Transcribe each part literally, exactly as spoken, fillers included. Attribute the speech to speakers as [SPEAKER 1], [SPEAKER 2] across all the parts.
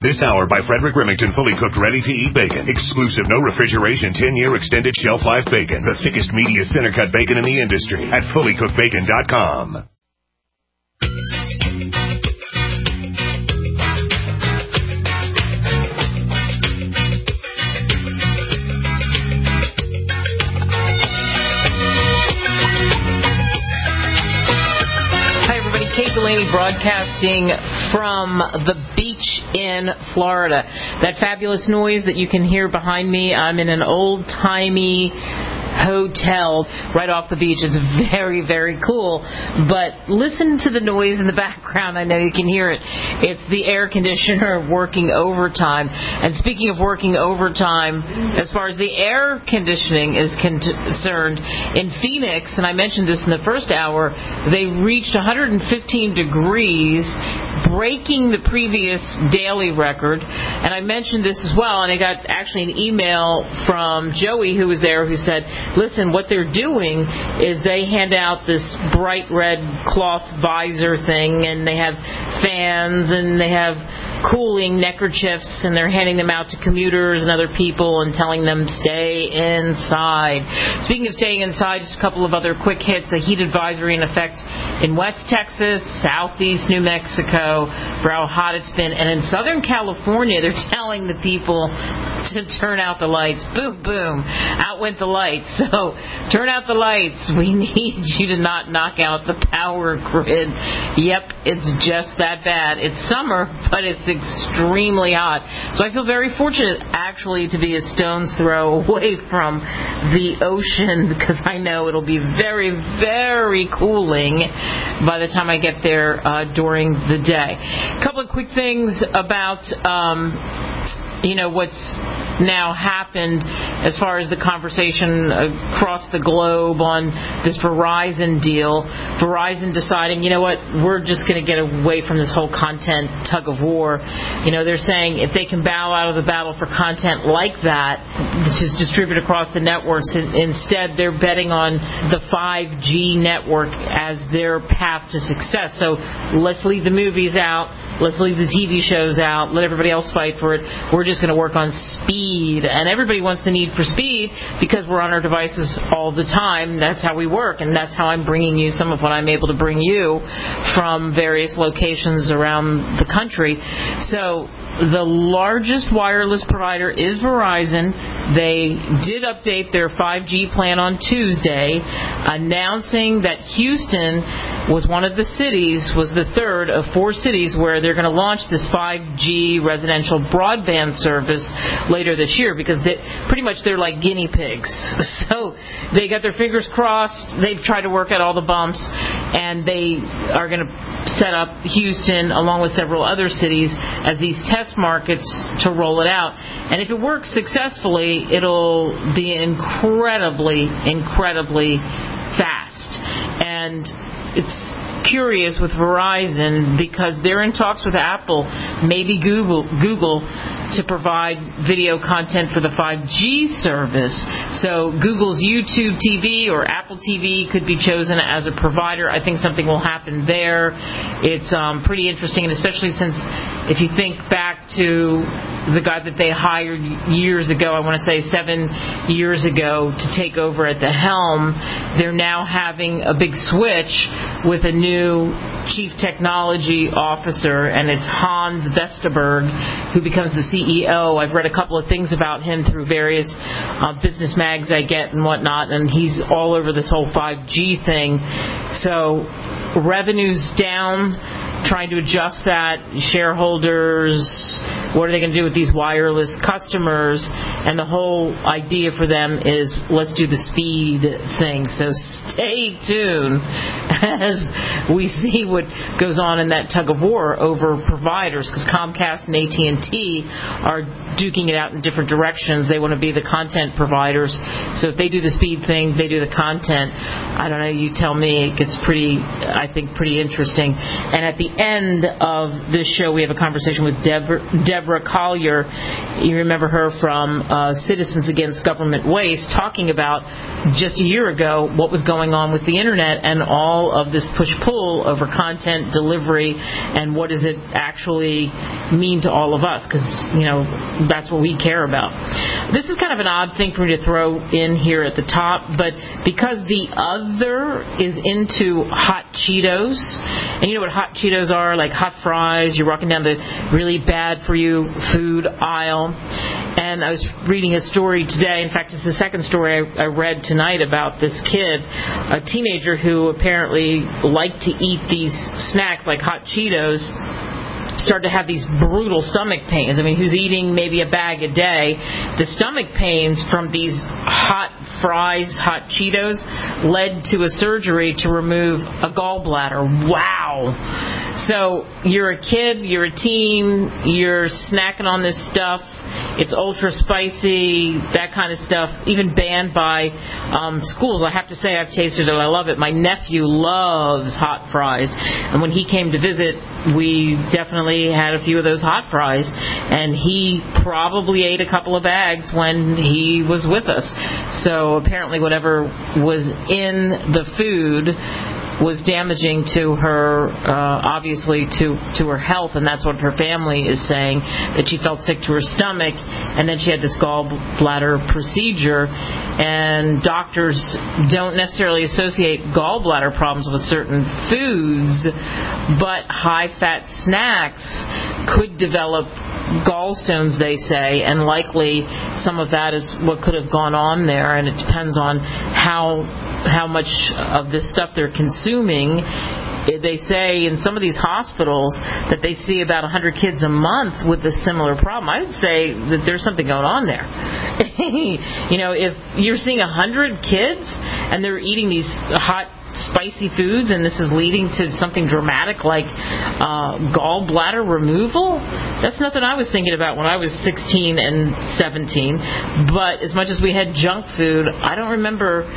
[SPEAKER 1] This hour by Frederick Remington, fully cooked, ready-to-eat bacon. Exclusive, no refrigeration, ten-year extended shelf life bacon. The thickest, meatiest, center-cut bacon in the industry at fully cooked bacon dot com.
[SPEAKER 2] Kate Delaney broadcasting from the beach in Florida. That fabulous noise that you can hear behind me, I'm in an old-timey hotel right off the beach. It's very, very cool. But listen to the noise in the background. I know you can hear it. It's the air conditioner working overtime. And speaking of working overtime, as far as the air conditioning is concerned, in Phoenix, and I mentioned this in the first hour, they reached one hundred fifteen degrees, breaking the previous daily record. And I mentioned this as well, and I got actually an email from Joey, who was there, who said, listen, what they're doing is they hand out this bright red cloth visor thing, and they have fans, and they have cooling neckerchiefs, and they're handing them out to commuters and other people and telling them stay inside. Speaking of staying inside, just a couple of other quick hits. A heat advisory in effect in West Texas, Southeast New Mexico, for how hot it's been. And in Southern California, they're telling the people to turn out the lights. Boom, boom. Out went the lights. So turn out the lights. We need you to not knock out the power grid. Yep, it's just that bad. It's summer, but it's extremely hot. So I feel very fortunate, actually, to be a stone's throw away from the ocean, because I know it'll be very, very cooling by the time I get there uh, during the day. A couple of quick things about, um, you know, what's now happened as far as the conversation across the globe on this Verizon deal. Verizon deciding, you know what, we're just going to get away from this whole content tug of war. You know, they're saying if they can bow out of the battle for content like that, which is distributed across the networks, instead they're betting on the five G network as their path to success. So let's leave the movies out, let's leave the T V shows out, let everybody else fight for it. We're just going to work on speed. And everybody wants the need for speed because we're on our devices all the time. That's how we work, and that's how I'm bringing you some of what I'm able to bring you from various locations around the country. So the largest wireless provider is Verizon. They did update their five G plan on Tuesday, announcing that Houston was one of the cities, was the third of four cities where they're going to launch this five G residential broadband service later this year, because they, pretty much they're like guinea pigs. So they got their fingers crossed. They've tried to work out all the bumps, and they are going to set up Houston along with several other cities as these test markets to roll it out. And if it works successfully, it'll be incredibly, incredibly fast. And it's curious with Verizon because they're in talks with Apple, maybe Google, Google to provide video content for the five G service. So Google's YouTube T V or Apple T V could be chosen as a provider. I think something will happen there. It's um, pretty interesting, and especially since if you think back to the guy that they hired years ago, I want to say seven years ago, to take over at the helm, they're now having a big switch with a new chief technology officer, and it's Hans Vesterberg, who becomes the C E O. I've read a couple of things about him through various uh, business mags I get and whatnot, and he's all over this whole five G thing. So revenue's down, trying to adjust that. Shareholders, what are they going to do with these wireless customers? And the whole idea for them is let's do the speed thing. So stay tuned as we see what goes on in that tug of war over providers, because Comcast and A T and T are duking it out in different directions. They want to be the content providers. So if they do the speed thing, they do the content. I don't know, you tell me. It gets pretty, I think, pretty interesting. And at the end of this show, we have a conversation with Deborah, Deborah Deborah Collier, you remember her from uh, Citizens Against Government Waste, talking about just a year ago what was going on with the Internet and all of this push-pull over content delivery and what does it actually mean to all of us, because, you know, that's what we care about. This is kind of an odd thing for me to throw in here at the top, but because the other is into hot Cheetos, and you know what hot Cheetos are, like hot fries, you're walking down the really bad for you food aisle, and I was reading a story today, in fact it's the second story I, I read tonight about this kid, a teenager who apparently liked to eat these snacks like hot Cheetos, started to have these brutal stomach pains. I mean, who's eating maybe a bag a day? The stomach pains from these hot fries, hot Cheetos, led to a surgery to remove a gallbladder. Wow. So you're a kid, you're a teen, you're snacking on this stuff. It's ultra spicy, that kind of stuff, even banned by um, schools. I have to say I've tasted it. I love it. My nephew loves hot fries. And when he came to visit, we definitely had a few of those hot fries. And he probably ate a couple of bags when he was with us. So apparently whatever was in the food was damaging to her, uh, obviously to, to her health, and that's what her family is saying, that she felt sick to her stomach, and then she had this gallbladder procedure, and doctors don't necessarily associate gallbladder problems with certain foods, but high-fat snacks could develop gallstones, they say, and likely some of that is what could have gone on there, and it depends on how how much of this stuff they're consuming. They say in some of these hospitals that they see about one hundred kids a month with a similar problem. I would say that there's something going on there. You know, if you're seeing one hundred kids and they're eating these hot, spicy foods, and this is leading to something dramatic like uh, gallbladder removal, that's nothing I was thinking about when I was sixteen and seventeen. But as much as we had junk food, I don't remember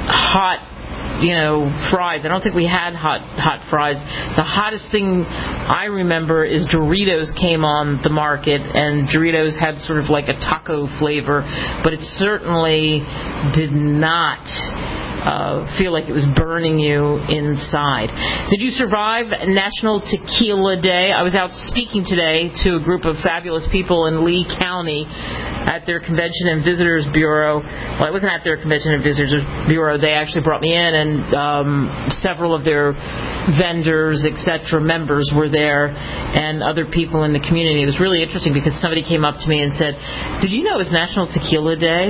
[SPEAKER 2] hot, you know, fries. I don't think we had hot hot fries. The hottest thing I remember is Doritos came on the market, and Doritos had sort of like a taco flavor, but it certainly did not Uh, feel like it was burning you inside. Did you survive National Tequila Day? I was out speaking today to a group of fabulous people in Lee County at their Convention and Visitors Bureau. Well, I wasn't at their Convention and Visitors Bureau. They actually brought me in, and um, several of their vendors, et cetera, members were there, and other people in the community. It was really interesting because somebody came up to me and said, "Did you know it was National Tequila Day?"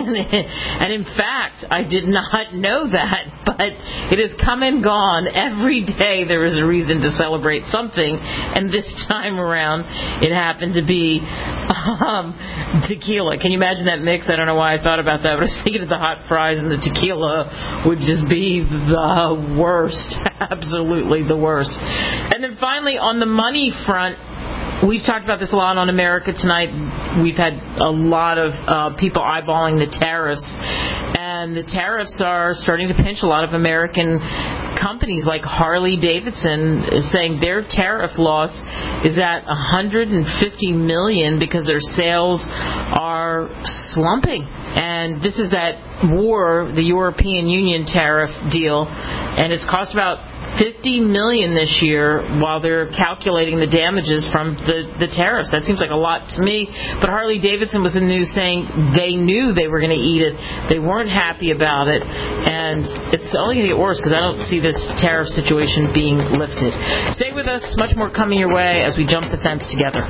[SPEAKER 2] And in fact, I did not know know that, but it has come and gone. Every day there is a reason to celebrate something, and this time around it happened to be um, tequila. Can you imagine that mix? I don't know why I thought about that, but I was thinking of the hot fries, and the tequila would just be the worst. Absolutely the worst. And then finally, on the money front, we've talked about this a lot on America Tonight. We've had a lot of uh, people eyeballing the tariffs, and the tariffs are starting to pinch a lot of American companies like Harley-Davidson, is saying their tariff loss is at one hundred fifty million dollars because their sales are slumping. And this is that war, the European Union tariff deal, and it's cost about fifty million dollars this year while they're calculating the damages from the, the tariffs. That seems like a lot to me. But Harley-Davidson was in the news saying they knew they were going to eat it. They weren't happy about it. And it's only going to get worse because I don't see this tariff situation being lifted. Stay with us. Much more coming your way as we jump the fence together.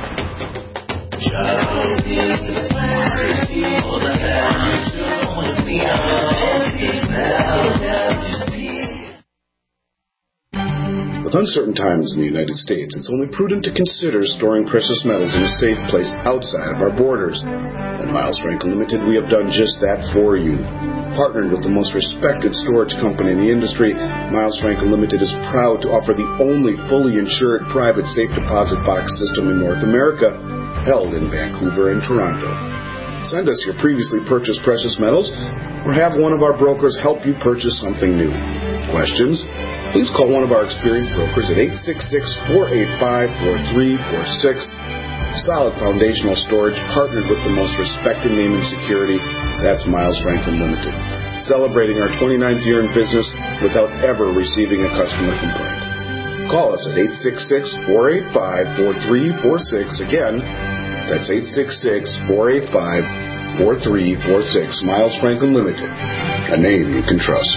[SPEAKER 3] With uncertain times in the United States, it's only prudent to consider storing precious metals in a safe place outside of our borders. At Miles Franklin Limited, we have done just that for you. Partnered with the most respected storage company in the industry, Miles Franklin Limited is proud to offer the only fully insured private safe deposit box system in North America, held in Vancouver and Toronto. Send us your previously purchased precious metals, or have one of our brokers help you purchase something new. Questions? Please call one of our experienced brokers at eight six six, four eight five, four three four six. solid foundational storage partnered with the most respected name in security. That's Miles Franklin Limited. Celebrating our twenty-ninth year in business without ever receiving a customer complaint. Call us at eight six six, four eight five, four three four six. Again, that's eight six six, four eight five, four three four six. Miles Franklin Limited, a name you can trust.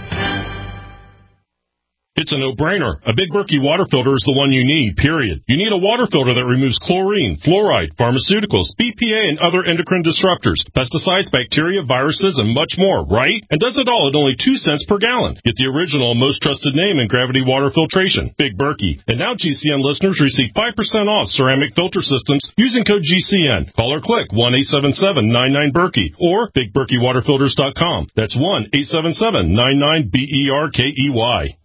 [SPEAKER 4] It's a no-brainer. A Big Berkey water filter is the one you need, period. You need a water filter that removes chlorine, fluoride, pharmaceuticals, B P A, and other endocrine disruptors, pesticides, bacteria, viruses, and much more, right? And does it all at only two cents per gallon. Get the original, most trusted name in gravity water filtration, Big Berkey. And now G C N listeners receive five percent off ceramic filter systems using code G C N. Call or click one eight seven seven, nine nine, Berkey or big berkey water filters dot com. That's one eight seven seven, nine nine, B E R K E Y.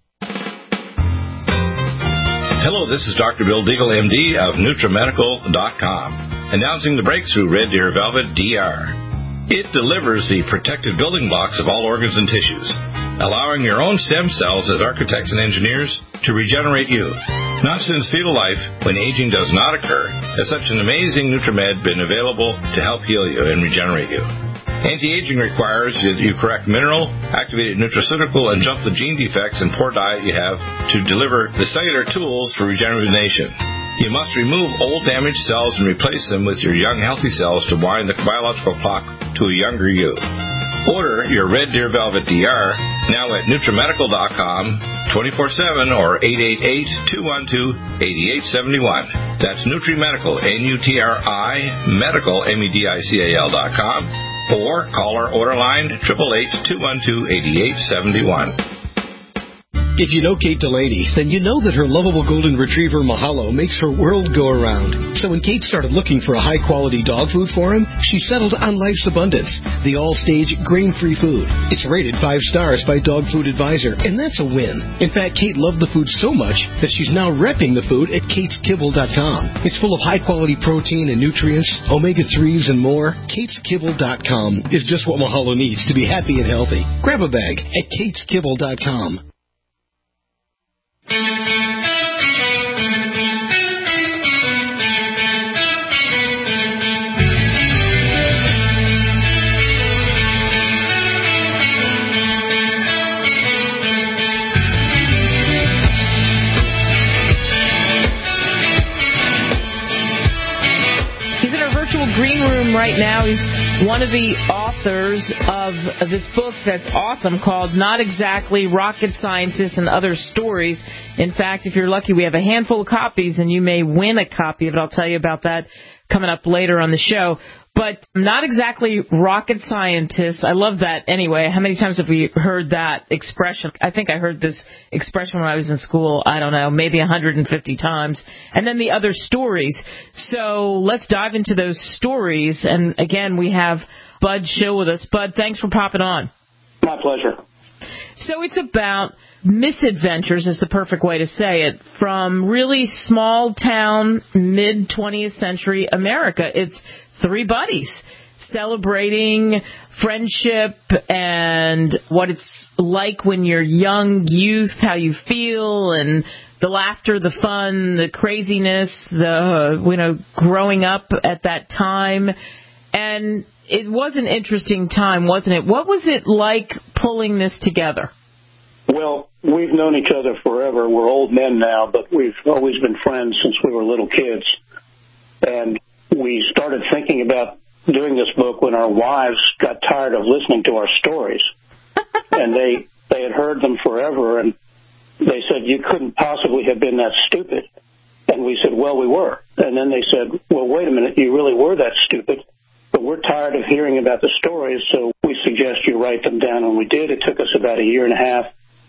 [SPEAKER 5] Hello, this is Doctor Bill Deagle, M D of NutriMedical dot com, announcing the breakthrough Red Deer Velvet D R. It delivers the protective building blocks of all organs and tissues, allowing your own stem cells as architects and engineers to regenerate you. Not since fetal life, when aging does not occur, has such an amazing NutriMed been available to help heal you and regenerate you. Anti-aging requires that you correct mineral, activated nutraceutical, and jump the gene defects and poor diet you have to deliver the cellular tools for regeneration. You must remove old damaged cells and replace them with your young healthy cells to wind the biological clock to a younger you. Order your Red Deer Velvet D R now at NutriMedical dot com, twenty-four seven or eight eight eight, two one two, eight eight seven one. That's NutriMedical, N U T R I, medical, M E D I C A L dot com. Or call our order line, eight eight eight, two one two, eight eight seven one.
[SPEAKER 6] If you know Kate Delaney, then you know that her lovable golden retriever, Mahalo, makes her world go around. So when Kate started looking for a high-quality dog food for him, she settled on Life's Abundance, the all-stage, grain-free food. It's rated five stars by Dog Food Advisor, and that's a win. In fact, Kate loved the food so much that she's now repping the food at kates kibble dot com. It's full of high-quality protein and nutrients, omega threes, and more. kates kibble dot com is just what Mahalo needs to be happy and healthy. Grab a bag at kates kibble dot com.
[SPEAKER 2] Green room right now. He's one of the authors of this book that's awesome called Not Exactly Rocket Scientists and Other Stories. In fact, if you're lucky, we have a handful of copies, and you may win a copy of it. I'll tell you about that coming up later on the show. But Not Exactly Rocket Scientists. I love that anyway. How many times have we heard that expression? I think I heard this expression when I was in school, I don't know, maybe one hundred fifty times. And then the other stories. So let's dive into those stories. And again, we have Bud Schill with us. Bud, thanks for popping on.
[SPEAKER 7] My pleasure.
[SPEAKER 2] So it's about misadventures is the perfect way to say it, from really small-town, mid-twentieth century America. It's three buddies celebrating friendship and what it's like when you're young youth, how you feel, and the laughter, the fun, the craziness, the, you know, growing up at that time. And it was an interesting time, wasn't it? What was it like pulling this together?
[SPEAKER 7] Well, we've known each other forever. We're old men now, but we've always been friends since we were little kids. And we started thinking about doing this book when our wives got tired of listening to our stories. And they, they had heard them forever, and they said, you couldn't possibly have been that stupid. And we said, well, we were. And then they said, well, wait a minute, you really were that stupid. But we're tired of hearing about the stories, so we suggest you write them down. And we did. It took us about a year and a half.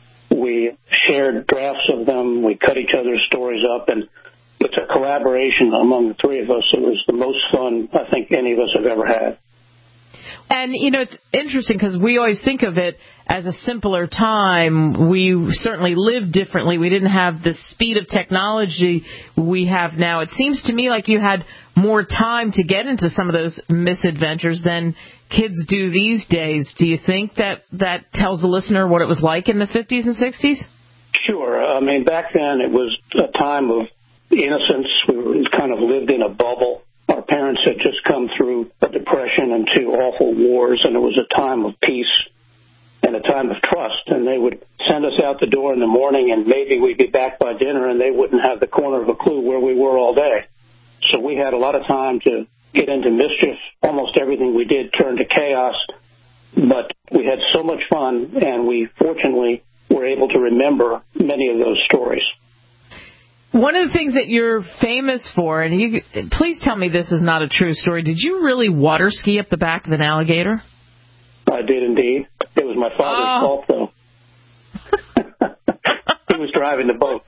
[SPEAKER 7] We shared drafts of them. We cut each other's stories up, and it's a collaboration among the three of us. It was the most fun I think any of us have ever had.
[SPEAKER 2] And, you know, it's interesting because we always think of it as a simpler time. We certainly lived differently. We didn't have the speed of technology we have now. It seems to me like you had more time to get into some of those misadventures than kids do these days. Do you think that that tells the listener what it was like in the fifties and sixties?
[SPEAKER 7] Sure. I mean, back then it was a time of innocence. We were, kind of lived in a bubble. Our parents had just come through a depression and two awful wars, and it was a time of peace and a time of trust. And they would send us out the door in the morning, and maybe we'd be back by dinner, and they wouldn't have the corner of a clue where we were all day. So we had a lot of time to get into mischief. Almost everything we did turned to chaos, but we had so much fun, and we fortunately were able to remember many of those stories.
[SPEAKER 2] One of the things that you're famous for, and you, please tell me this is not a true story, did you really water ski up the back of an alligator?
[SPEAKER 7] I did indeed. It was my father's
[SPEAKER 2] oh.
[SPEAKER 7] fault, though. He was driving the boat.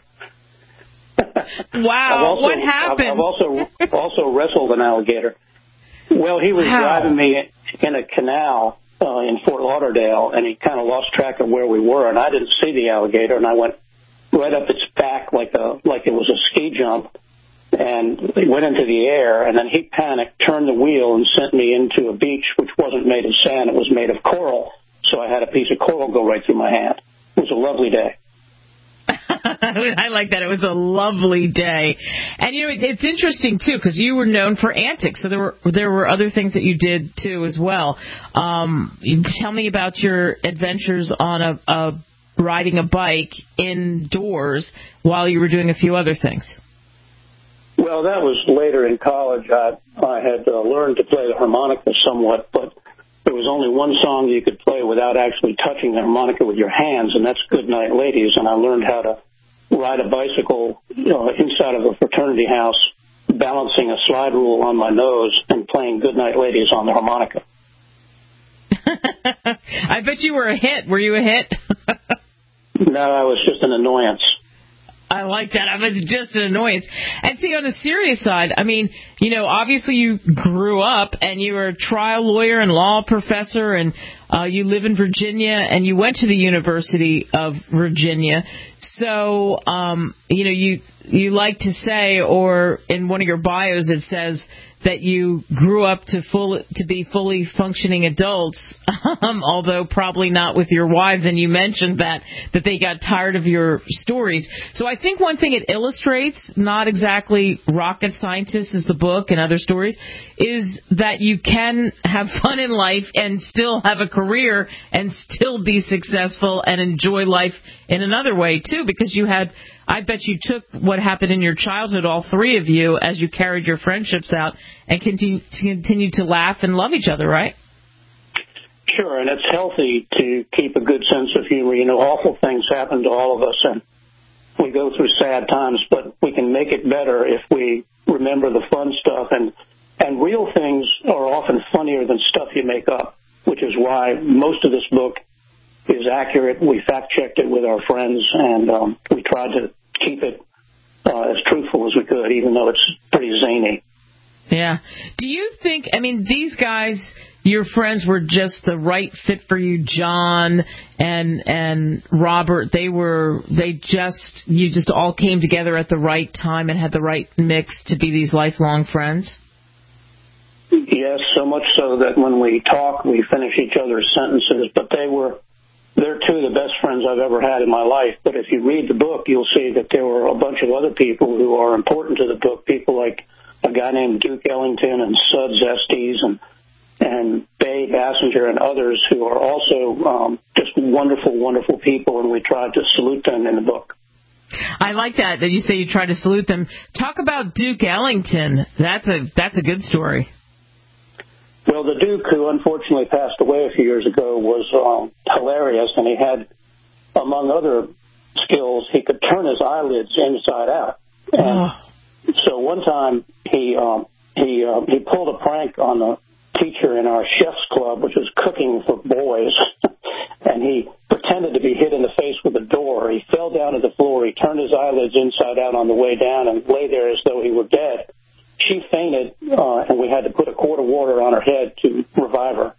[SPEAKER 2] Wow,
[SPEAKER 7] also,
[SPEAKER 2] what happened?
[SPEAKER 7] I've, I've also also wrestled an alligator. Well, he was
[SPEAKER 2] wow.
[SPEAKER 7] driving me in a canal uh, in Fort Lauderdale, and he kind of lost track of where we were, and I didn't see the alligator, and I went right up its back like a like it was a ski jump, and it went into the air, and then he panicked, turned the wheel, and sent me into a beach which wasn't made of sand, it was made of coral, so I had a piece of coral go right through my hand. It was a lovely day.
[SPEAKER 2] I like that. It was a lovely day. And, you know, it's, it's interesting, too, because you were known for antics, so there were there were other things that you did, too, as well. Um, you tell me about your adventures on a, a riding a bike indoors while you were doing a few other things.
[SPEAKER 7] Well, that was later in college. I, I had uh, learned to play the harmonica somewhat, but there was only one song you could play without actually touching the harmonica with your hands, and that's Goodnight Ladies. And I learned how to ride a bicycle you know, inside of a fraternity house, balancing a slide rule on my nose and playing Goodnight Ladies on the harmonica.
[SPEAKER 2] I bet you were a hit. Were you a hit?
[SPEAKER 7] No, I was just an annoyance.
[SPEAKER 2] I like that. I was just an annoyance. And see, on the serious side, I mean, you know, obviously you grew up and you were a trial lawyer and law professor, and uh, you live in Virginia, and you went to the University of Virginia. So, um, you know, you you like to say, or in one of your bios it says that you grew up to full to be fully functioning adults, um, although probably not with your wives. And you mentioned that that they got tired of your stories. So I think one thing it illustrates, not exactly rocket scientists is the book and other stories, is that you can have fun in life and still have a career and still be successful and enjoy life in another way too, because you had, I bet you took what happened in your childhood, all three of you, as you carried your friendships out and continue to, continue to laugh and love each other, right?
[SPEAKER 7] Sure, and it's healthy to keep a good sense of humor. You know, awful things happen to all of us, and we go through sad times, but we can make it better if we remember the fun stuff. And, and real things are often funnier than stuff you make up, which is why most of this book is accurate. We fact-checked it with our friends, and um, we tried to keep it uh, as truthful as we could, even though it's pretty zany.
[SPEAKER 2] Yeah. Do you think, I mean, these guys, your friends, were just the right fit for you, John and and Robert? They were, they just, you just all came together at the right time and had the right mix to be these lifelong friends?
[SPEAKER 7] Yes, so much so that when we talk, we finish each other's sentences, but they were, they're two of the best friends I've ever had in my life. But if you read the book, you'll see that there were a bunch of other people who are important to the book, people like a guy named Duke Ellington and Suds Estes and and Bay Bassinger and others who are also um, just wonderful, wonderful people, and we tried to salute them in the book.
[SPEAKER 2] I like that, that you say you try to salute them. Talk about Duke Ellington. That's a that's a good story.
[SPEAKER 7] Well, the Duke, who unfortunately passed away a few years ago, was um, hilarious, and he had, among other skills, he could turn his eyelids inside out. And oh. So one time he um, he uh, he pulled a prank on the teacher in our chef's club, which was cooking for boys, and he pretended to be hit in the face with a door. He fell down to the floor. He turned his eyelids inside out on the way down and lay there as though he were dead. She fainted, uh, and we had to put a quart of water on her head to revive her.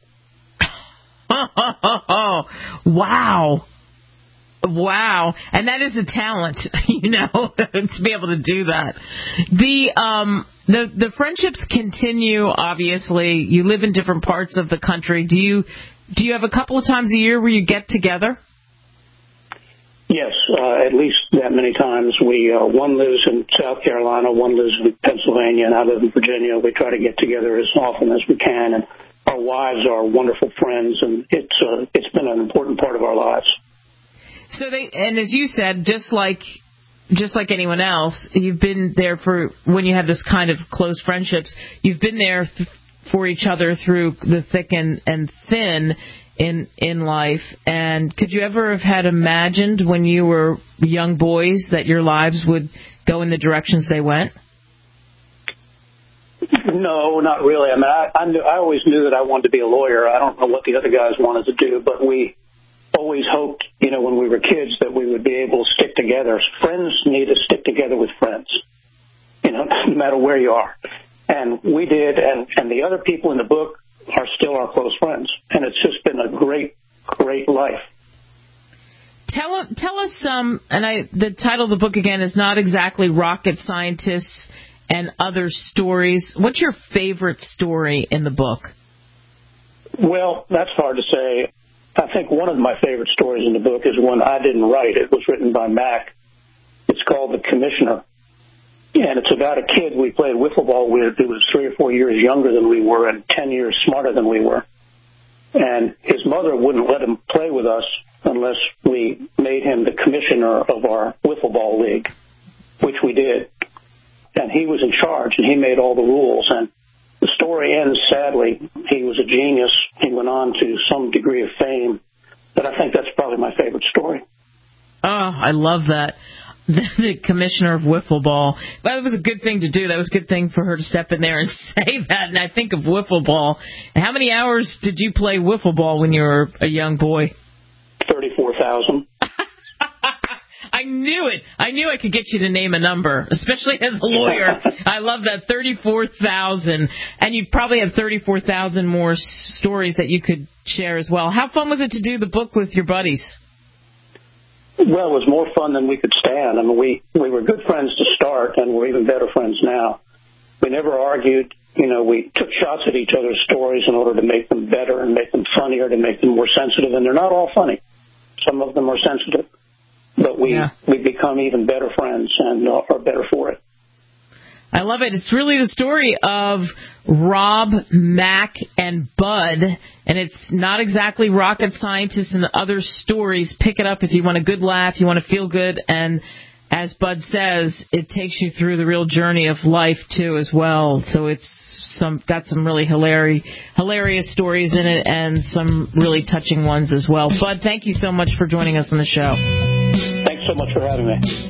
[SPEAKER 2] Wow. Wow. And that is a talent, you know, to be able to do that. The um the the friendships continue, obviously. You live in different parts of the country. Do you do you have a couple of times a year where you get together?
[SPEAKER 7] Yes, uh, at least that many times. We uh, one lives in South Carolina, one lives in Pennsylvania, and I live in Virginia. We try to get together as often as we can, and our wives are wonderful friends, and it's uh, it's been an important part of our lives.
[SPEAKER 2] So they, and as you said, just like just like anyone else, you've been there for when you have this kind of close friendships. You've been there th- for each other through the thick and, and thin in in life. And could you ever have had imagined when you were young boys that your lives would go in the directions they went?
[SPEAKER 7] No, not really. I mean, I, I, knew, I always knew that I wanted to be a lawyer. I don't know what the other guys wanted to do, but we always hoped, you know, when we were kids that we would be able to stick together. Friends need to stick together with friends, you know, no matter where you are. And we did, and, and the other people in the book are still our close friends. And it's just been a great, great life.
[SPEAKER 2] Tell, tell us, um, and I, the title of the book, again, is not exactly Rocket Scientists and Other Stories. What's your favorite story in the book? Well, that's hard to say. I think one of my favorite stories in the book is one I didn't write. It was written by Mac. It's called The Commissioner. And it's about a kid we played wiffle ball with who was three or four years younger than we were and ten years smarter than we were. And his mother wouldn't let him play with us unless we made him the commissioner of our wiffle ball league, which we did. And he was in charge, and he made all the rules. And the story ends sadly. He was a genius. He went on to some degree of fame. But I think that's probably my favorite story. Oh, I love that. The commissioner of wiffle ball. That was a good thing to do. That was a good thing for her to step in there and say that. And I think of wiffle ball. How many hours did you play wiffle ball when you were a young boy?
[SPEAKER 7] thirty-four thousand.
[SPEAKER 2] I knew it. I knew I could get you to name a number, especially as a lawyer. I love that, thirty-four thousand. And you probably have thirty-four thousand more stories that you could share as well. How fun was it to do the book with your buddies?
[SPEAKER 7] Well, it was more fun than we could stand. I mean, we, we were good friends to start, and we're even better friends now. We never argued. You know, we took shots at each other's stories in order to make them better and make them funnier, to make them more sensitive. And they're not all funny. Some of them are sensitive. But we, yeah. we become even better friends and uh, are better for it.
[SPEAKER 2] I love it. It's really the story of Rob, Mac, and Bud, and it's not exactly Rocket Scientists and Other Stories. Pick it up if you want a good laugh, you want to feel good, and as Bud says, it takes you through the real journey of life, too, as well. So it's some got some really hilarious, hilarious stories in it and some really touching ones as well. Bud, thank you so much for joining us on the show.
[SPEAKER 7] Thanks so much for having me.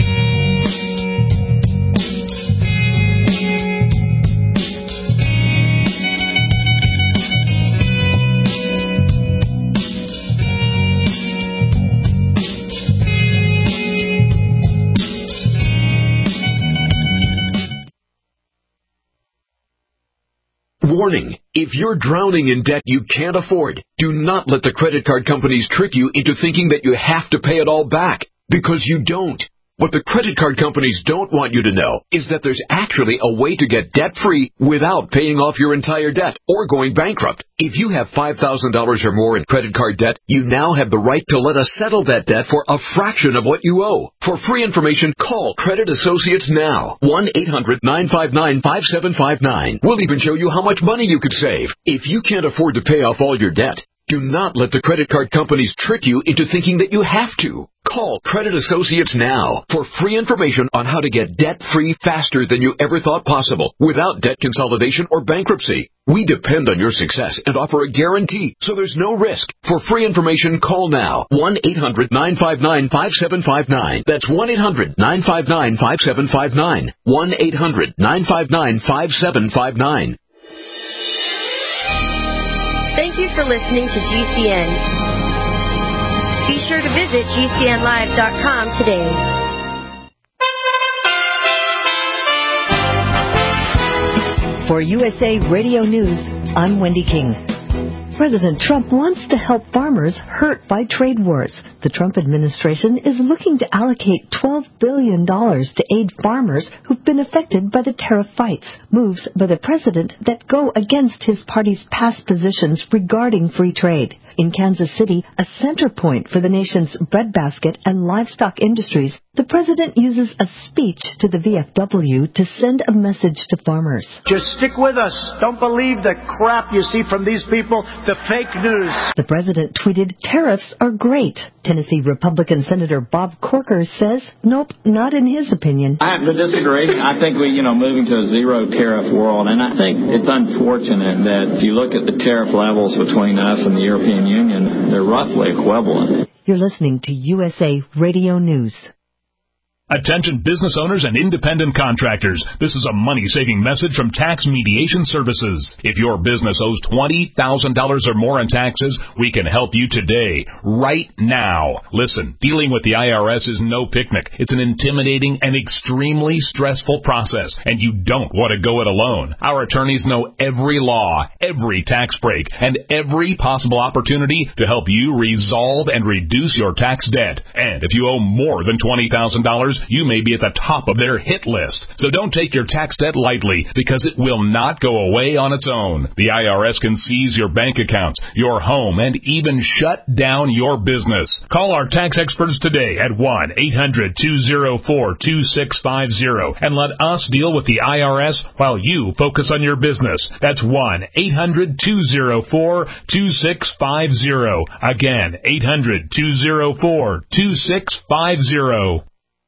[SPEAKER 8] Warning, if you're drowning in debt you can't afford, do not let the credit card companies trick you into thinking that you have to pay it all back, because you don't. What the credit card companies don't want you to know is that there's actually a way to get debt-free without paying off your entire debt or going bankrupt. If you have five thousand dollars or more in credit card debt, you now have the right to let us settle that debt for a fraction of what you owe. For free information, call Credit Associates now. one eight hundred nine five nine five seven five nine. We'll even show you how much money you could save. If you can't afford to pay off all your debt, do not let the credit card companies trick you into thinking that you have to. Call Credit Associates now for free information on how to get debt-free faster than you ever thought possible without debt consolidation or bankruptcy. We depend on your success and offer a guarantee, so there's no risk. For free information, call now. one eight hundred nine five nine five seven five nine. That's one eight hundred nine five nine five seven five nine. one eight hundred nine five nine five seven five nine.
[SPEAKER 9] Thank you for listening to G C N. Be sure to visit G C N live dot com today.
[SPEAKER 10] For U S A Radio News, I'm Wendy King. President Trump wants to help farmers hurt by trade wars. The Trump administration is looking to allocate twelve billion dollars to aid farmers who've been affected by the tariff fights, moves by the president that go against his party's past positions regarding free trade. In Kansas City, a center point for the nation's breadbasket and livestock industries, the president uses a speech to the V F W to send a message to farmers.
[SPEAKER 11] Just stick with us. Don't believe the crap you see from these people, the fake news.
[SPEAKER 10] The president tweeted, "Tariffs are great." Tennessee Republican Senator Bob Corker says, nope, not in his opinion.
[SPEAKER 12] I have to disagree. I think we, you know, moving to a zero tariff world, and I think it's unfortunate that if you look at the tariff levels between us and the European Union, they're roughly equivalent.
[SPEAKER 10] You're listening to U S A Radio News.
[SPEAKER 13] Attention business owners and independent contractors. This is a money-saving message from Tax Mediation Services. If your business owes twenty thousand dollars or more in taxes, we can help you today, right now. Listen, dealing with the I R S is no picnic. It's an intimidating and extremely stressful process, and you don't want to go it alone. Our attorneys know every law, every tax break, and every possible opportunity to help you resolve and reduce your tax debt. And if you owe more than twenty thousand dollars, you may be at the top of their hit list. So don't take your tax debt lightly, because it will not go away on its own. The I R S can seize your bank accounts, your home, and even shut down your business. Call our tax experts today at one eight hundred two oh four two six five oh and let us deal with the I R S while you focus on your business. That's one eight hundred two oh four two six five oh. Again, eight hundred two oh four two six five oh.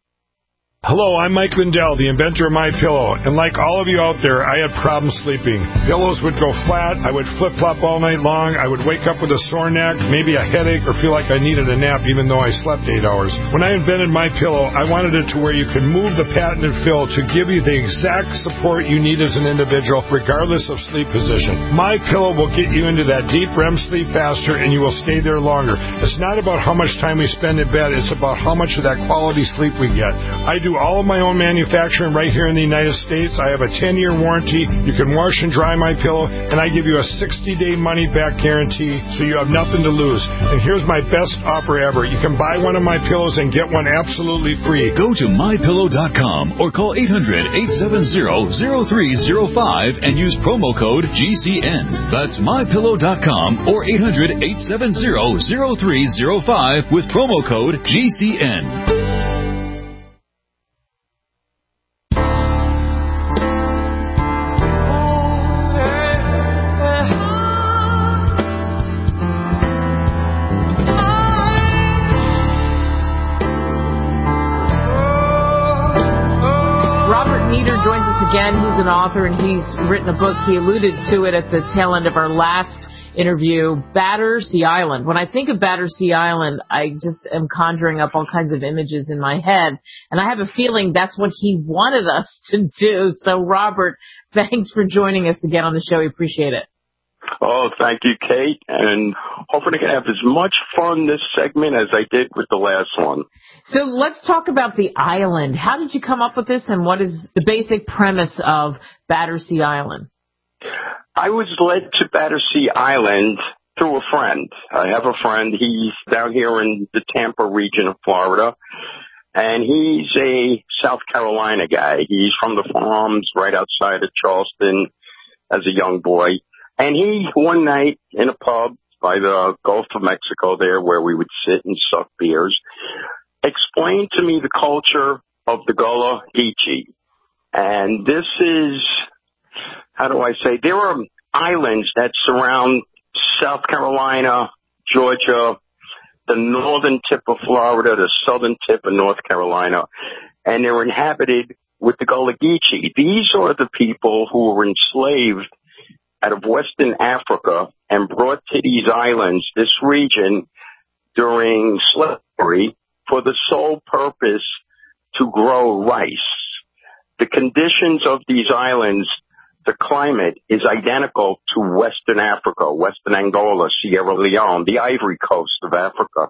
[SPEAKER 14] Hello, I'm Mike Lindell, the inventor of MyPillow, and like all of you out there, I had problems sleeping. Pillows would go flat, I would flip-flop all night long, I would wake up with a sore neck, maybe a headache, or feel like I needed a nap even though I slept eight hours. When I invented MyPillow, I wanted it to where you can move the patented fill to give you the exact support you need as an individual, regardless of sleep position. MyPillow will get you into that deep R E M sleep faster, and you will stay there longer. It's not about how much time we spend in bed, it's about how much of that quality sleep we get. I do all of my own manufacturing right here in the United States. I have a ten-year warranty. You can wash and dry my pillow, and I give you a sixty-day money-back guarantee, so you have nothing to lose. And here's my best offer ever. You can buy one of my pillows and get one absolutely free.
[SPEAKER 15] Go to my pillow dot com or call eight hundred eight seven zero zero three zero five and use promo code G C N. That's my pillow dot com or eight hundred eight seven zero zero three zero five with promo code G C N.
[SPEAKER 2] Again, he's an author and he's written a book. He alluded to it at the tail end of our last interview, Battersea Island. When I think of Battersea Island, I just am conjuring up all kinds of images in my head. And I have a feeling that's what he wanted us to do. So, Robert, thanks for joining us again on the show. We appreciate it.
[SPEAKER 16] Oh, thank you, Kate, and hoping to have as much fun this segment as I did with the last one.
[SPEAKER 2] So let's talk about the island. How did you come up with this, and what is the basic premise of Battersea Island?
[SPEAKER 16] I was led to Battersea Island through a friend. I have a friend. He's down here in the Tampa region of Florida, and he's a South Carolina guy. He's from the farms right outside of Charleston as a young boy. And he, one night in a pub by the Gulf of Mexico there where we would sit and suck beers, explained to me the culture of the Gullah Geechee. And this is, how do I say, there are islands that surround South Carolina, Georgia, the northern tip of Florida, the southern tip of North Carolina, and they're inhabited with the Gullah Geechee. These are the people who were enslaved out of Western Africa and brought to these islands, this region, during slavery for the sole purpose to grow rice. The conditions of these islands, the climate is identical to Western Africa, Western Angola, Sierra Leone, the Ivory Coast of Africa,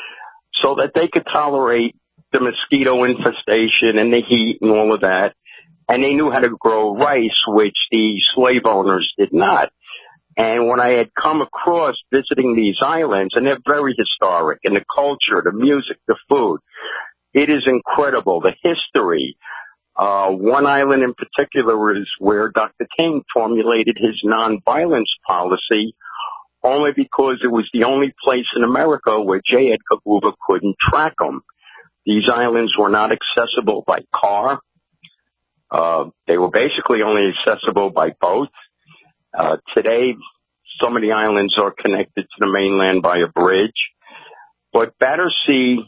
[SPEAKER 16] so that they could tolerate the mosquito infestation and the heat and all of that. And they knew how to grow rice, which the slave owners did not. And when I had come across visiting these islands, and they're very historic, and the culture, the music, the food, it is incredible. The history. Uh, one island in particular is where Doctor King formulated his nonviolence policy only because it was the only place in America where J. Edgar Hoover couldn't track them. These islands were not accessible by car. Uh, they were basically only accessible by boat. Uh, today, some of the islands are connected to the mainland by a bridge. But Battersea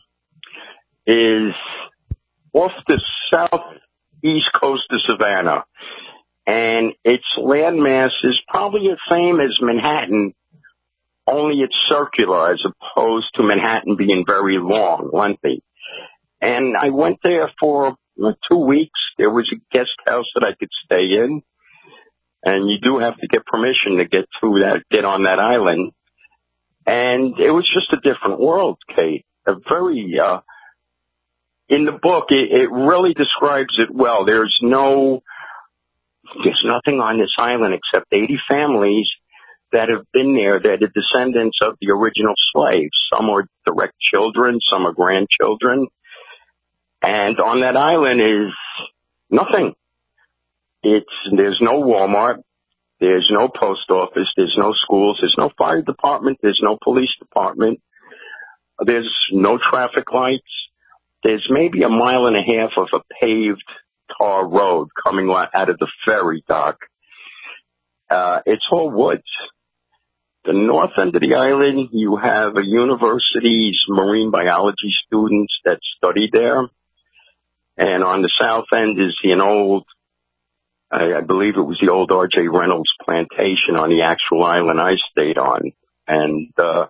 [SPEAKER 16] is off the southeast coast of Savannah, and its landmass is probably the same as Manhattan, only it's circular as opposed to Manhattan being very long, lengthy. And I went there for uh, two weeks. There was a guest house that I could stay in, and you do have to get permission to get to that, get on that island. And it was just a different world, Kate. A very, uh, in the book, it, it really describes it well. There's no, there's nothing on this island except eighty families that have been there, that are descendants of the original slaves. Some are direct children, some are grandchildren. And on that island is nothing. It's, there's no Walmart. There's no post office. There's no schools. There's no fire department. There's no police department. There's no traffic lights. There's maybe a mile and a half of a paved tar road coming out of the ferry dock. Uh, it's all woods. The north end of the island, you have a university's marine biology students that study there. And on the south end is an old, I, I believe it was the old R J Reynolds plantation on the actual island I stayed on. And uh,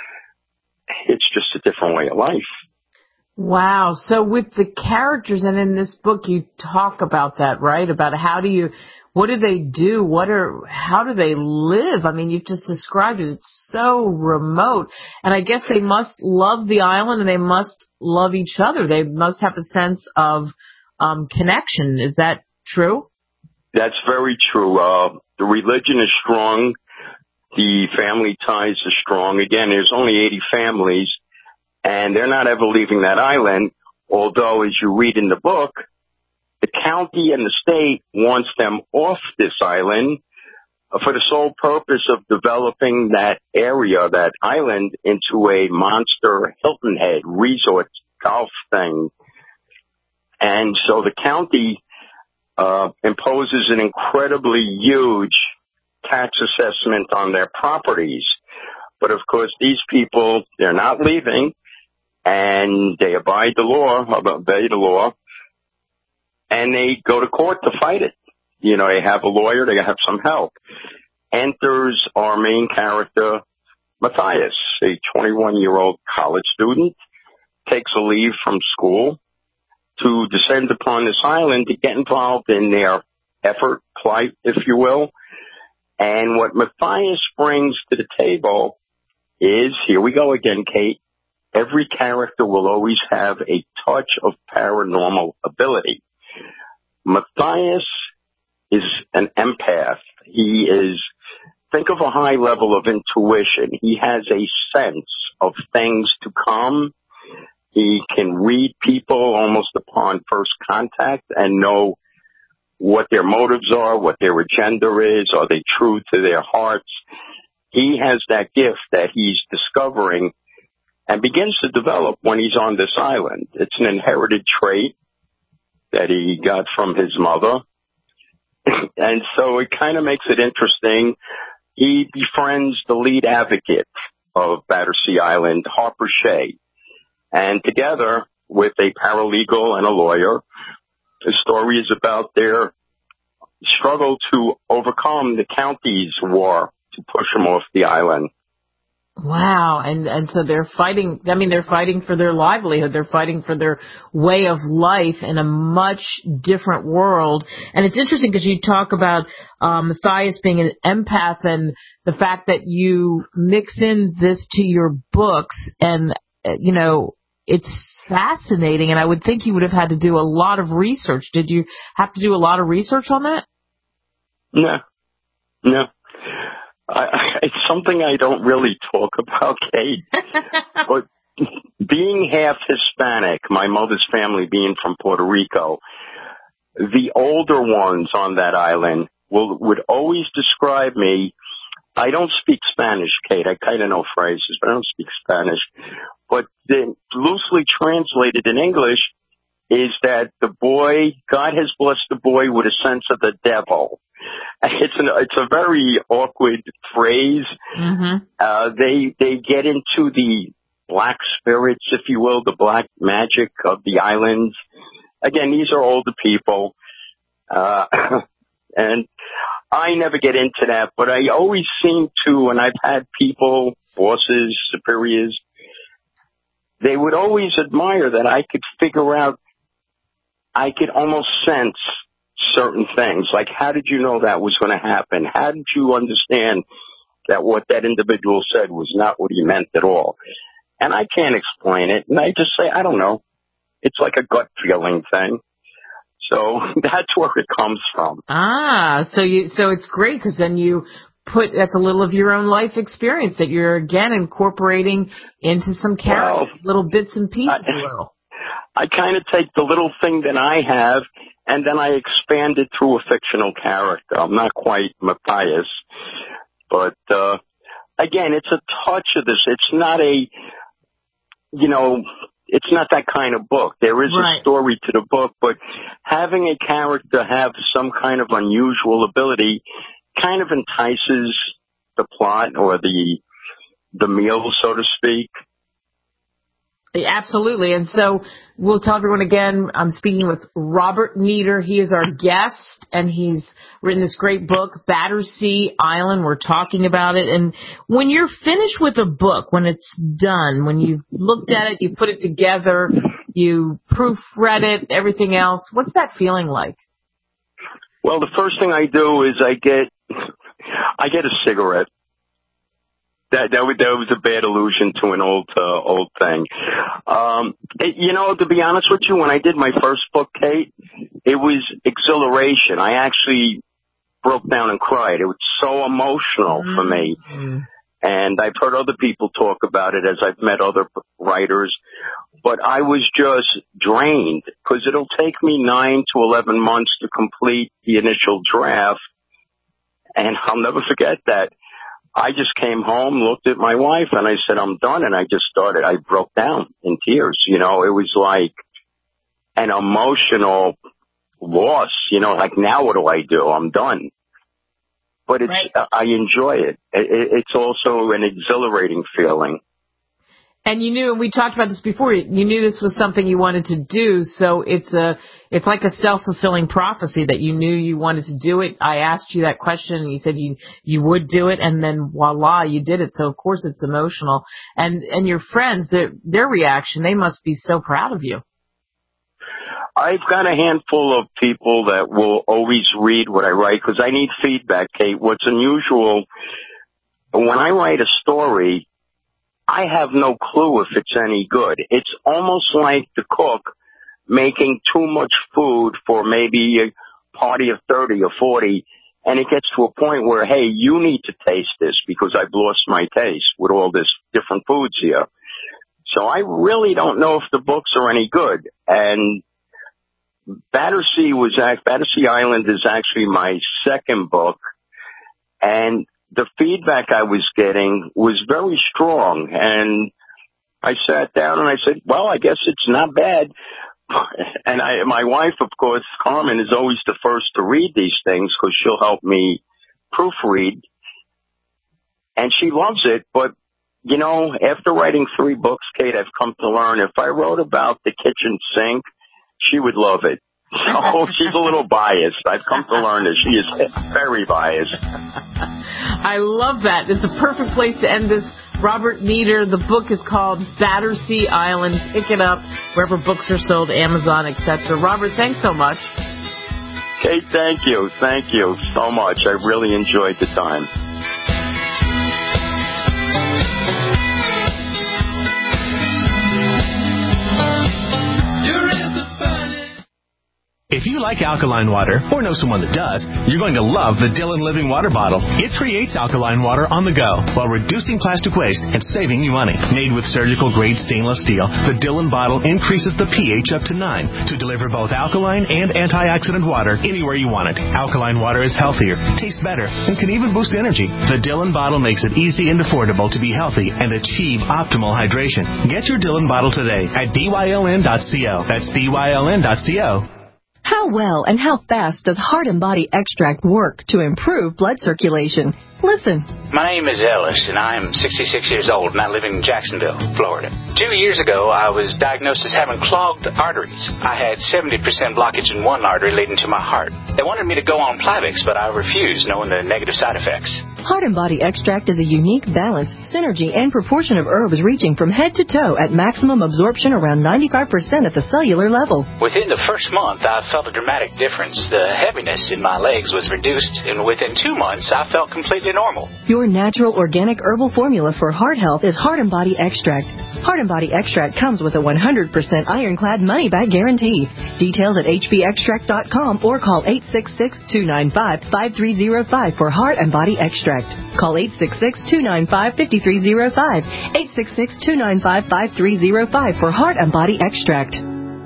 [SPEAKER 16] it's just a different way of life.
[SPEAKER 2] Wow. So with the characters, and in this book you talk about that, right? About how do you, what do they do? What are, how do they live? I mean, you've just described it. It's so remote. And I guess they must love the island and they must love each other. They must have a sense of um, connection. Is that true?
[SPEAKER 16] That's very true. Uh, the religion is strong. The family ties are strong. Again, there's only eighty families. And they're not ever leaving that island, although, as you read in the book, the county and the state wants them off this island for the sole purpose of developing that area, that island, into a monster Hilton Head resort golf thing. And so the county uh, imposes an incredibly huge tax assessment on their properties. But, of course, these people, they're not leaving. And they abide the law, obey the law, and they go to court to fight it. You know, they have a lawyer, they have some help. Enters our main character, Matthias, a twenty-one-year-old college student, takes a leave from school to descend upon this island to get involved in their effort, plight, if you will. And what Matthias brings to the table is, here we go again, Kate, every character will always have a touch of paranormal ability. Matthias is an empath. He is, think of a high level of intuition. He has a sense of things to come. He can read people almost upon first contact and know what their motives are, what their agenda is. Are they true to their hearts? He has that gift that he's discovering and begins to develop when he's on this island. It's an inherited trait that he got from his mother. And so it kind of makes it interesting. He befriends the lead advocate of Battersea Island, Harper Shea. And together with a paralegal and a lawyer, the story is about their struggle to overcome the county's war to push them off the island.
[SPEAKER 2] Wow. And, and so they're fighting, I mean, they're fighting for their livelihood. They're fighting for their way of life in a much different world. And it's interesting because you talk about um, Matthias being an empath and the fact that you mix in this to your books. And, uh, you know, it's fascinating. And I would think you would have had to do a lot of research. Did you have to do a lot of research on that?
[SPEAKER 16] No, no. I, it's something I don't really talk about, Kate. But being half Hispanic, my mother's family being from Puerto Rico, the older ones on that island will would always describe me I don't speak Spanish, Kate. I kind of know phrases, but I don't speak Spanish. But then loosely translated in English is that the boy, God has blessed the boy with a sense of the devil. It's an, it's a very awkward phrase.
[SPEAKER 2] Mm-hmm.
[SPEAKER 16] Uh, they, they get into the black spirits, if you will, the black magic of the islands. Again, these are older people. Uh, and I never get into that, but I always seem to, and I've had people, bosses, superiors, they would always admire that I could figure out, I could almost sense certain things. Like, how did you know that was going to happen? How did you understand that what that individual said was not what he meant at all? And I can't explain it. And I just say, I don't know. It's like a gut feeling thing. So that's where it comes from.
[SPEAKER 2] Ah, so you, so it's great because then you put, that's a little of your own life experience that you're again incorporating into some characters, well, little bits and pieces. I, a little.
[SPEAKER 16] I kind of take the little thing that I have and then I expand it through a fictional character. I'm not quite Matthias, but, uh, again, it's a touch of this. It's not a, you know, it's not that kind of book. There is right. a story to the book, but having a character have some kind of unusual ability kind of entices the plot or the the meal, so to speak.
[SPEAKER 2] Absolutely. And so we'll tell everyone again, I'm speaking with Robert Nieder. He is our guest, and he's written this great book, Battersea Island. We're talking about it. And when you're finished with a book, when it's done, when you've looked at it, you put it together, you proofread it, everything else, what's that feeling like?
[SPEAKER 16] Well, the first thing I do is I get, I get a cigarette. That that was, that was a bad allusion to an old uh, old thing. Um, it, you know, to be honest with you, when I did my first book, Kate, it was exhilaration. I actually broke down and cried. It was so emotional mm-hmm. for me. And I've heard other people talk about it as I've met other writers. But I was just drained because it'll take me nine to eleven months to complete the initial draft. And I'll never forget that. I just came home, looked at my wife, and I said, I'm done. And I just started, I broke down in tears. You know, it was like an emotional loss, you know, like now what do I do? I'm done. But it's, right. I enjoy it. It's also an exhilarating feeling.
[SPEAKER 2] And you knew, and we talked about this before, you knew this was something you wanted to do, so it's a, it's like a self-fulfilling prophecy that you knew you wanted to do it. I asked you that question, and you said you, you would do it, and then voila, you did it. So of course it's emotional. And, and your friends, their, their reaction, they must be so proud of you.
[SPEAKER 16] I've got a handful of people that will always read what I write because I need feedback, Kate. What's unusual, when I write a story, I have no clue if it's any good. It's almost like the cook making too much food for maybe a party of thirty or forty, and it gets to a point where, hey, you need to taste this because I've lost my taste with all this different foods here. So I really don't know if the books are any good. And Battersea was Battersea Island is actually my second book, and the feedback I was getting was very strong. And I sat down and I said, well, I guess it's not bad. And I, my wife, of course, Carmen, is always the first to read these things because she'll help me proofread. And she loves it. But, you know, after writing three books, Kate, I've come to learn if I wrote about the kitchen sink, she would love it. So she's a little biased. I've come to learn that she is very biased.
[SPEAKER 2] I love that. It's a perfect place to end this. Robert Nieder, the book is called Battersea Island. Pick it up wherever books are sold, Amazon, et cetera. Robert, thanks so much.
[SPEAKER 16] Kate, thank you. Thank you so much. I really enjoyed the time.
[SPEAKER 1] If you
[SPEAKER 17] you like alkaline water or know someone that does, you're going to love the Dillon Living Water Bottle. It creates alkaline water on the go while reducing plastic waste and saving you money. Made with surgical-grade stainless steel, the Dillon bottle increases the pH up to nine to deliver both alkaline and antioxidant water anywhere you want it. Alkaline water is healthier, tastes better, and can even boost energy. The Dillon bottle makes it easy and affordable to be healthy and achieve optimal hydration. Get your Dillon bottle today at D Y L N dot co. That's D Y L N dot co.
[SPEAKER 10] How well and how fast does Heart and Body Extract work to improve blood circulation? Listen.
[SPEAKER 18] My name is Ellis, and I am sixty-six years old, and I live in Jacksonville, Florida. Two years ago, I was diagnosed as having clogged arteries. I had seventy percent blockage in one artery leading to my heart. They wanted me to go on Plavix, but I refused, knowing the negative side effects.
[SPEAKER 10] Heart and Body Extract is a unique balance, synergy, and proportion of herbs reaching from head to toe at maximum absorption around ninety-five percent at the cellular level.
[SPEAKER 18] Within the first month, I felt a dramatic difference. The heaviness in my legs was reduced, and within two months, I felt completely normal.
[SPEAKER 10] Your natural organic herbal formula for heart health is Heart and Body Extract. Heart and Body Extract comes with a one hundred percent ironclad money-back guarantee. Details at H B extract dot com or call eight six six, two nine five, five three zero five for Heart and Body Extract. Call eight six six, two nine five, five three zero five, eight six six, two nine five, five three zero five for Heart and Body Extract.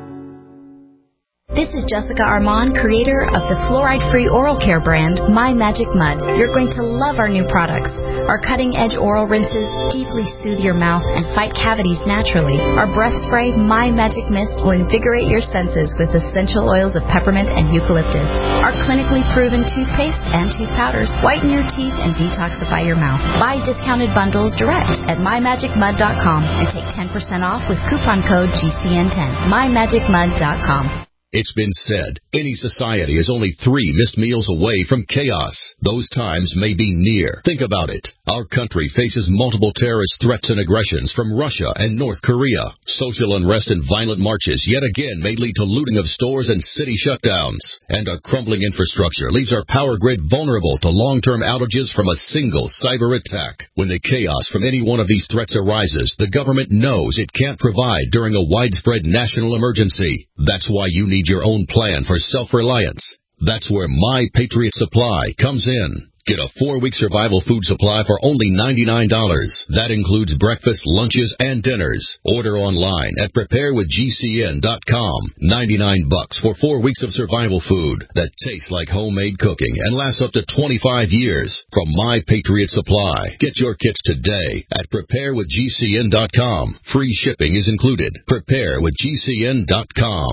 [SPEAKER 19] This is Jessica Armand, creator of the fluoride-free oral care brand, My Magic Mud. You're going to love our new products. Our cutting-edge oral rinses deeply soothe your mouth and fight cavities naturally. Our breath spray, My Magic Mist, will invigorate your senses with essential oils of peppermint and eucalyptus. Our clinically proven toothpaste and tooth powders whiten your teeth and detoxify your mouth. Buy discounted bundles direct at my magic mud dot com and take ten percent off with coupon code G C N ten. my magic mud dot com.
[SPEAKER 20] It's been said, any society is only three missed meals away from chaos. Those times may be near. Think about it. Our country faces multiple terrorist threats and aggressions from Russia and North Korea. Social unrest and violent marches yet again may lead to looting of stores and city shutdowns. And a crumbling infrastructure leaves our power grid vulnerable to long-term outages from a single cyber attack. When the chaos from any one of these threats arises, the government knows it can't provide during a widespread national emergency. That's why you need your own plan for self-reliance. That's where My Patriot Supply comes in. Get a four-week survival food supply for only ninety-nine dollars. That includes breakfast, lunches, and dinners. Order online at prepare with G C N dot com. ninety-nine bucks for four weeks of survival food that tastes like homemade cooking and lasts up to twenty-five years. From My Patriot Supply. Get your kits today at prepare with G C N dot com. Free shipping is included. prepare with G C N dot com.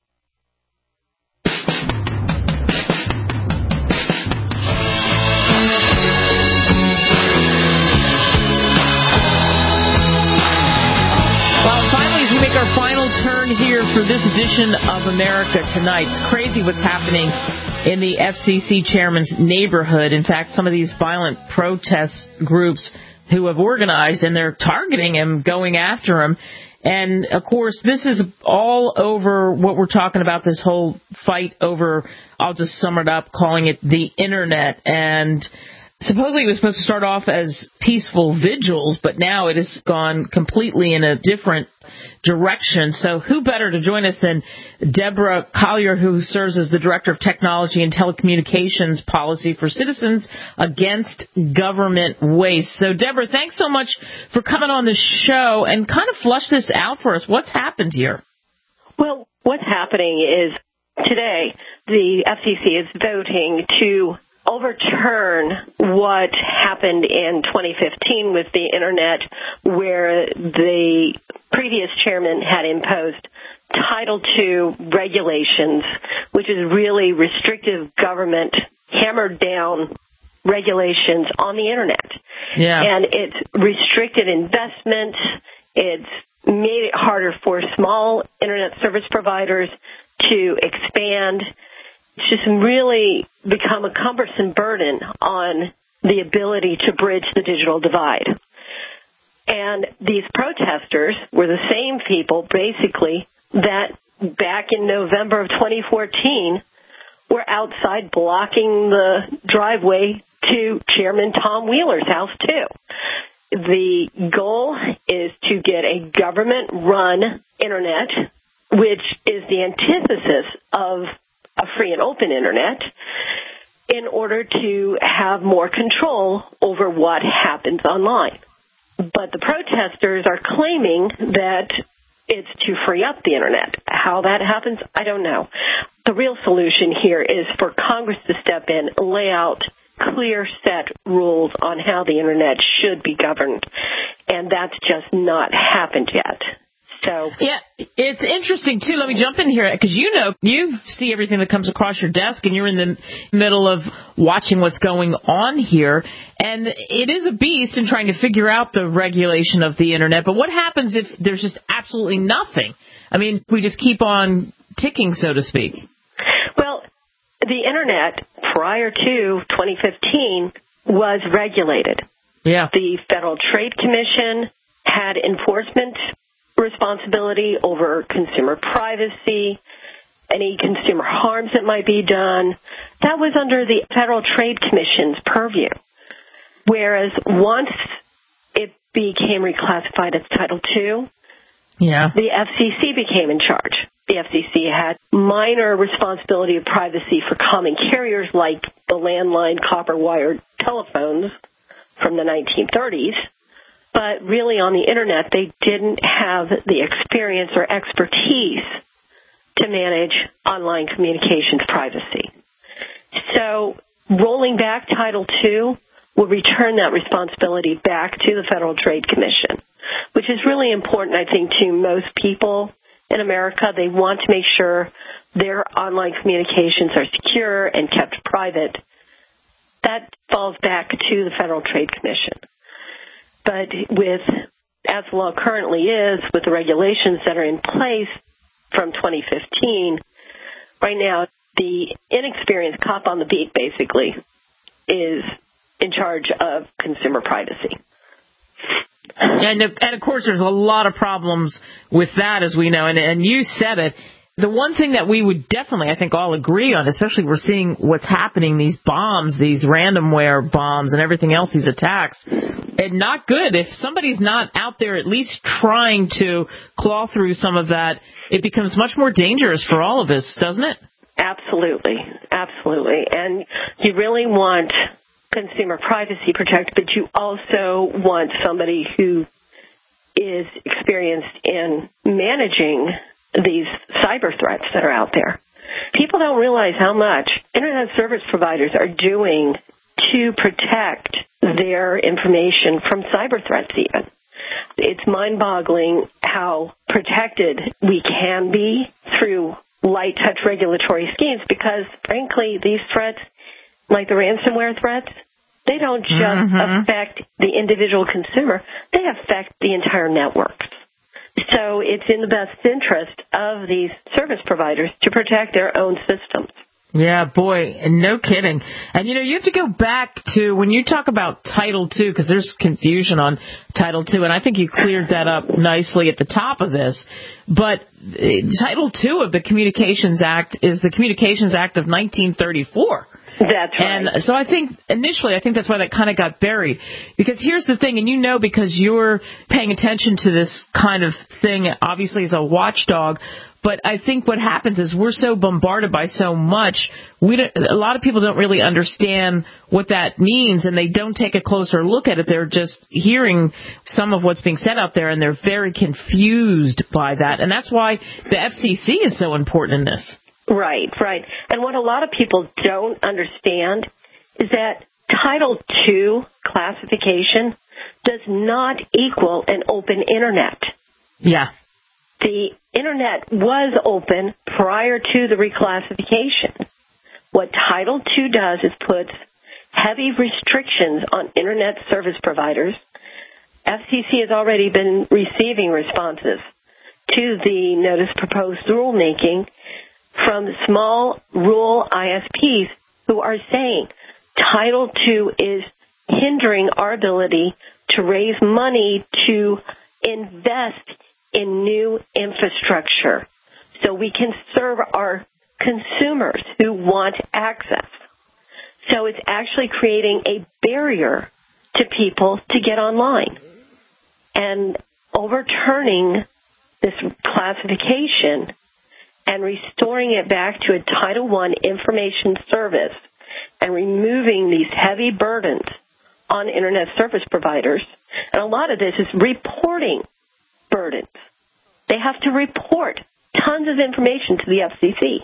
[SPEAKER 2] Our final turn here for this edition of America Tonight. It's crazy what's happening in the F C C chairman's neighborhood. In fact, some of these violent protest groups who have organized, and they're targeting him, going after him. And, of course, this is all over what we're talking about, this whole fight over, I'll just sum it up, calling it the Internet. And supposedly it was supposed to start off as peaceful vigils, but now it has gone completely in a different direction. So who better to join us than Deborah Collier, who serves as the Director of Technology and Telecommunications Policy for Citizens Against Government Waste. So, Deborah, thanks so much for coming on the show and kind of flush this out for us. What's happened here?
[SPEAKER 21] Well, what's happening is today the F C C is voting to overturn what happened in twenty fifteen with the Internet, where the previous chairman had imposed Title two regulations, which is really restrictive government, hammered down regulations on the Internet.
[SPEAKER 2] Yeah.
[SPEAKER 21] And it's restricted investment. It's made it harder for small Internet service providers to expand. It's just really become a cumbersome burden on the ability to bridge the digital divide. And these protesters were the same people, basically, that back in November of twenty fourteen were outside blocking the driveway to Chairman Tom Wheeler's house, too. The goal is to get a government-run Internet, which is the antithesis of a free and open Internet in order to have more control over what happens online. But the protesters are claiming that it's to free up the Internet. How that happens, I don't know. The real solution here is for Congress to step in and lay out clear set rules on how the Internet should be governed. And that's just not happened yet. So
[SPEAKER 2] yeah, it's interesting, too. Let me jump in here, because you know, you see everything that comes across your desk, and you're in the middle of watching what's going on here. And it is a beast in trying to figure out the regulation of the Internet. But what happens if there's just absolutely nothing? I mean, we just keep on ticking, so to speak.
[SPEAKER 21] Well, the Internet, prior to twenty fifteen, was regulated.
[SPEAKER 2] Yeah.
[SPEAKER 21] The Federal Trade Commission had enforcement responsibility over consumer privacy, any consumer harms that might be done. That was under the Federal Trade Commission's purview. Whereas once it became reclassified as Title two,
[SPEAKER 2] yeah.
[SPEAKER 21] the F C C became in charge. The F C C had minor responsibility of privacy for common carriers like the landline copper-wired telephones from the nineteen thirties. But really on the Internet, they didn't have the experience or expertise to manage online communications privacy. So rolling back Title two will return that responsibility back to the Federal Trade Commission, which is really important, I think, to most people in America. They want to make sure their online communications are secure and kept private. That falls back to the Federal Trade Commission. But with, as the law currently is, with the regulations that are in place from twenty fifteen, right now the inexperienced cop on the beat, basically, is in charge of consumer privacy.
[SPEAKER 2] And, and of course, there's a lot of problems with that, as we know, and, and you said it. The one thing that we would definitely, I think, all agree on, especially we're seeing what's happening, these bombs, these ransomware bombs and everything else, these attacks, and not good. If somebody's not out there at least trying to claw through some of that, it becomes much more dangerous for all of us, doesn't it?
[SPEAKER 21] Absolutely. Absolutely. And you really want consumer privacy protected, but you also want somebody who is experienced in managing these cyber threats that are out there. People don't realize how much Internet service providers are doing to protect their information from cyber threats even. It's mind-boggling how protected we can be through light touch regulatory schemes because, frankly, these threats, like the ransomware threats, they don't just mm-hmm. affect the individual consumer. They affect the entire networks. So it's in the best interest of these service providers to protect their own systems.
[SPEAKER 2] Yeah, boy, and no kidding. And, you know, you have to go back to when you talk about Title two, because there's confusion on Title two, and I think you cleared that up nicely at the top of this. But Title two of the Communications Act is the Communications Act of nineteen thirty-four.
[SPEAKER 21] That's right.
[SPEAKER 2] And so I think initially, I think that's why that kind of got buried. Because here's the thing, and you know because you're paying attention to this kind of thing, obviously as a watchdog, but I think what happens is we're so bombarded by so much, we don't, a lot of people don't really understand what that means, and they don't take a closer look at it. They're just hearing some of what's being said out there, and they're very confused by that. And that's why the F C C is so important in this.
[SPEAKER 21] Right, right. And what a lot of people don't understand is that Title two classification does not equal an open Internet.
[SPEAKER 2] Yeah.
[SPEAKER 21] The Internet was open prior to the reclassification. What Title two does is puts heavy restrictions on Internet service providers. F C C has already been receiving responses to the notice proposed rulemaking from small rural I S Ps who are saying Title two is hindering our ability to raise money to invest in new infrastructure so we can serve our consumers who want access. So it's actually creating a barrier to people to get online. And overturning this classification and restoring it back to a Title one information service and removing these heavy burdens on Internet service providers. And a lot of this is reporting burdens. They have to report tons of information to the F C C.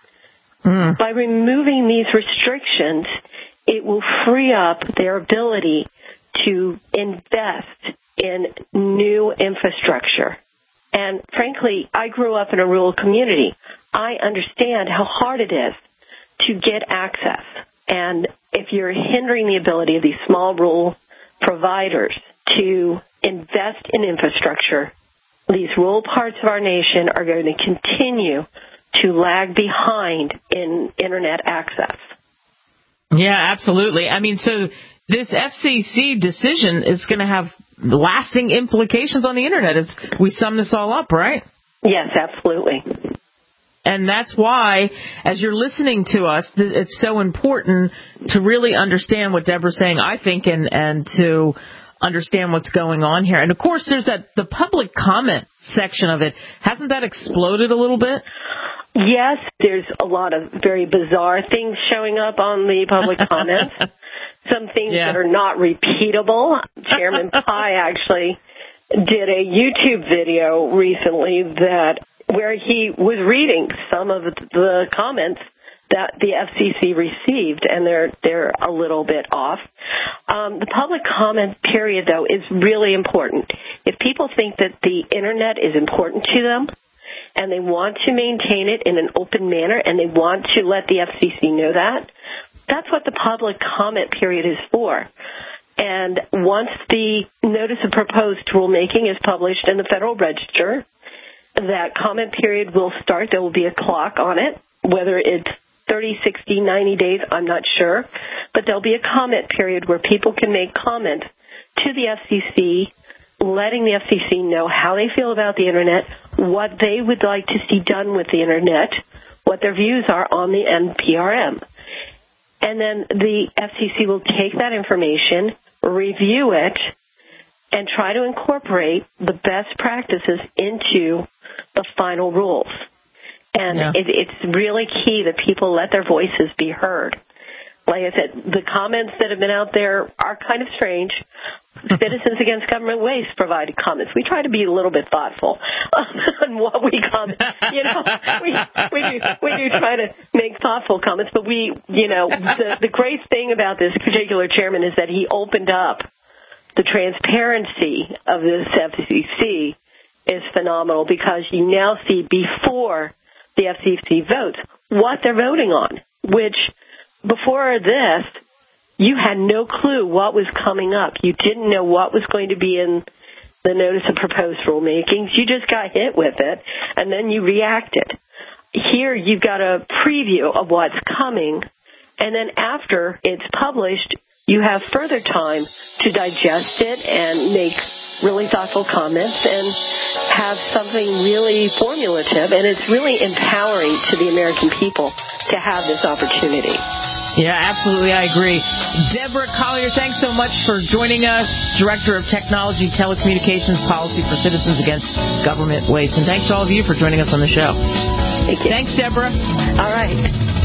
[SPEAKER 21] Mm. By removing these restrictions, it will free up their ability to invest in new infrastructure. And frankly, I grew up in a rural community. I understand how hard it is to get access. And if you're hindering the ability of these small rural providers to invest in infrastructure, these rural parts of our nation are going to continue to lag behind in Internet access.
[SPEAKER 2] Yeah, absolutely. I mean, so this F C C decision is going to have lasting implications on the Internet as we sum this all up, right?
[SPEAKER 21] Yes, absolutely.
[SPEAKER 2] And that's why, as you're listening to us, it's so important to really understand what Deborah's saying, I think, and, and to understand what's going on here. And, of course, there's that the public comment section of it. Hasn't that exploded a little bit?
[SPEAKER 21] Yes, there's a lot of very bizarre things showing up on the public comments. Some things yeah. that are not repeatable. Chairman Pai actually did a YouTube video recently that where he was reading some of the comments that the F C C received, and they're they're a little bit off. Um, the public comment period, though, is really important. If people think that the Internet is important to them, and they want to maintain it in an open manner, and they want to let the F C C know that, that's what the public comment period is for. And once the notice of proposed rulemaking is published in the Federal Register, that comment period will start. There will be a clock on it, whether it's thirty, sixty, ninety days, I'm not sure. But there'll be a comment period where people can make comments to the F C C, letting the F C C know how they feel about the Internet, what they would like to see done with the Internet, what their views are on the N P R M. And then the F C C will take that information, review it, and try to incorporate the best practices into the final rules. And yeah. it, it's really key that people let their voices be heard. Like I said, the comments that have been out there are kind of strange. Citizens Against Government Waste provided comments. We try to be a little bit thoughtful on what we comment. You know, we we do we do try to make thoughtful comments, but we, you know, the the great thing about this particular chairman is that he opened up the transparency of this F C C is phenomenal, because you now see before the F C C votes what they're voting on, which before this, you had no clue what was coming up. You didn't know what was going to be in the notice of proposed rulemakings. You just got hit with it, and then you reacted. Here, you've got a preview of what's coming, and then after it's published, you have further time to digest it and make really thoughtful comments and have something really formulative, and it's really empowering to the American people to have this opportunity.
[SPEAKER 2] Yeah, absolutely, I agree. Deborah Collier, thanks so much for joining us, Director of Technology, Telecommunications Policy for Citizens Against Government Waste. And thanks to all of you for joining us on the show.
[SPEAKER 21] Thank you.
[SPEAKER 2] Thanks, Deborah.
[SPEAKER 21] All right.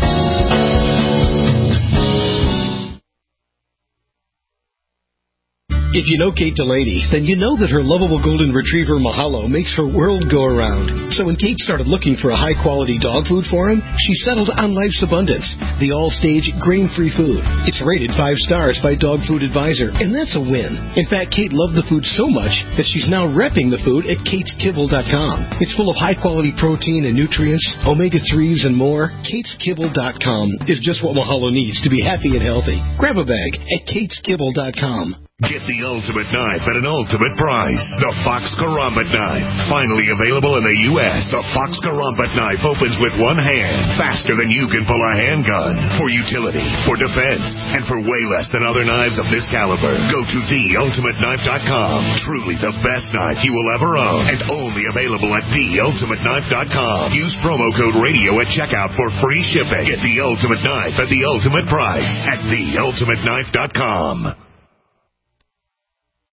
[SPEAKER 6] If you know Kate Delaney, then you know that her lovable golden retriever Mahalo makes her world go around. So when Kate started looking for a high-quality dog food for him, she settled on Life's Abundance, the all-stage grain-free food. It's rated five stars by Dog Food Advisor, and that's a win. In fact, Kate loved the food so much that she's now repping the food at kates kibble dot com. It's full of high-quality protein and nutrients, omega threes, and more. kates kibble dot com is just what Mahalo needs to be happy and healthy. Grab a bag at kates kibble dot com.
[SPEAKER 1] Get the ultimate knife at an ultimate price. The Fox Karambit knife. Finally available in the U S The Fox Karambit knife opens with one hand, faster than you can pull a handgun. For utility, for defense, and for way less than other knives of this caliber. Go to the ultimate knife dot com. Truly the best knife you will ever own. And only available at the ultimate knife dot com. Use promo code radio at checkout for free shipping. Get the ultimate knife at the ultimate price at the ultimate knife dot com.